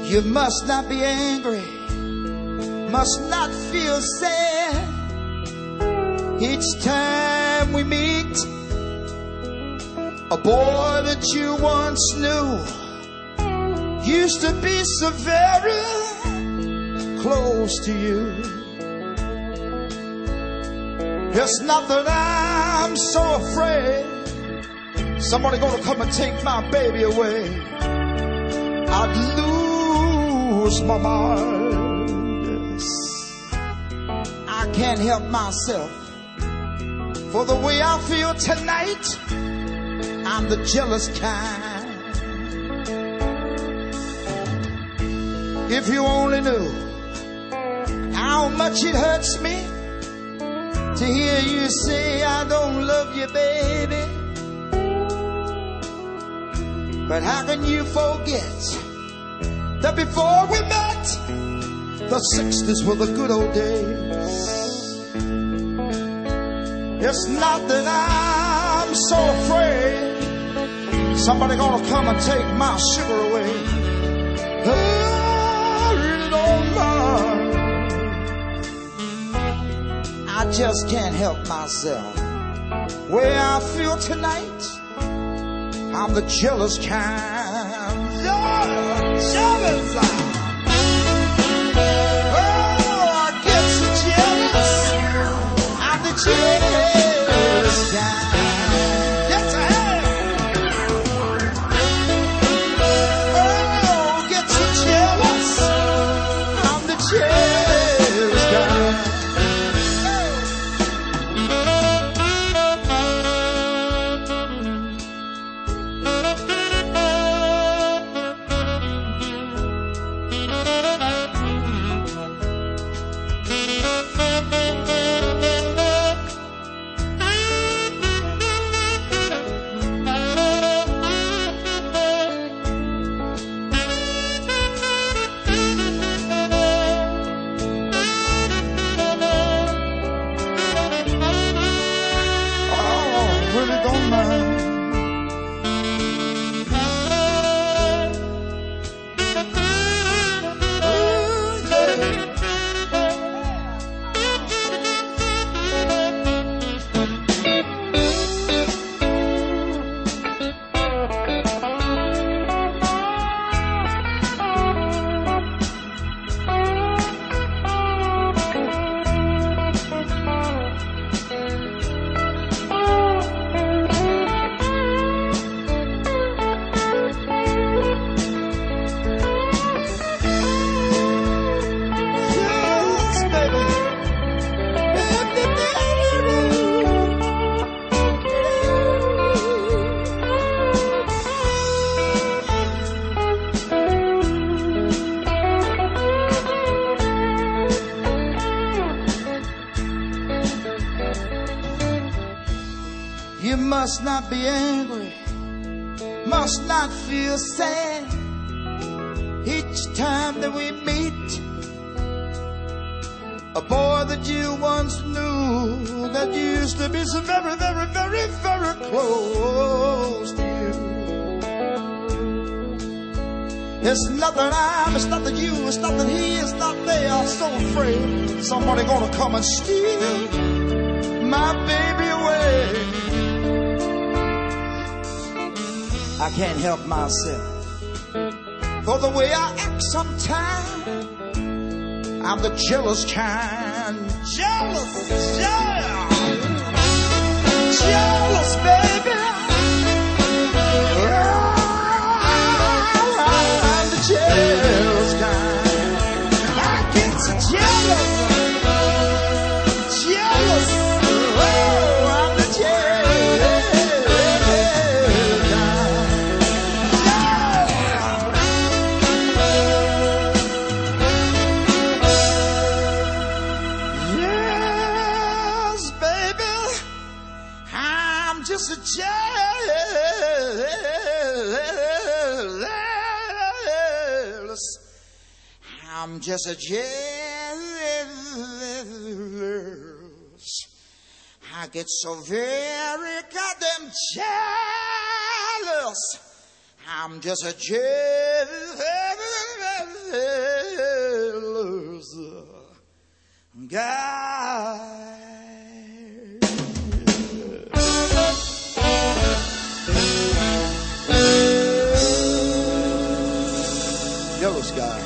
You must not be angry, must not feel sad. Each time we meet, a boy that you once knew used to be so very close to you. It's not that I'm so afraid somebody gonna come and take my baby away. I'd lose my mind. Yes. I can't help myself. For the way I feel tonight, I'm the jealous kind. If you only knew how much it hurts me to hear you say I don't love you, baby. But how can you forget that before we met, the 60s were the good old days? It's not that I'm so afraid somebody gonna come and take my sugar away. I really don't mind. I just can't help myself. Way I feel tonight, I'm the jealous kind. Jealous. Oh, I get so jealous. I'm the jealous kind. Yes, I am. Oh, get so jealous. I'm the jealous kind. You must not be angry, must not feel sad. Each time that we meet, a boy that you once knew that used to be so very, very, very, very close to you. It's not that it's not that you, it's not that he, it's not they. I'm so afraid somebody gonna come and steal my baby away. I can't help myself. For the way I act sometimes, I'm the jealous kind. Jealous, yeah. Jealous, baby. I'm the jealous kind. I get so jealous. Jealous. Oh, I'm the jealous kind. Yes, baby. I'm just a jealous. I'm just a jealous. I get so very goddamn jealous. I'm just a jealous. guide. Yellow sky.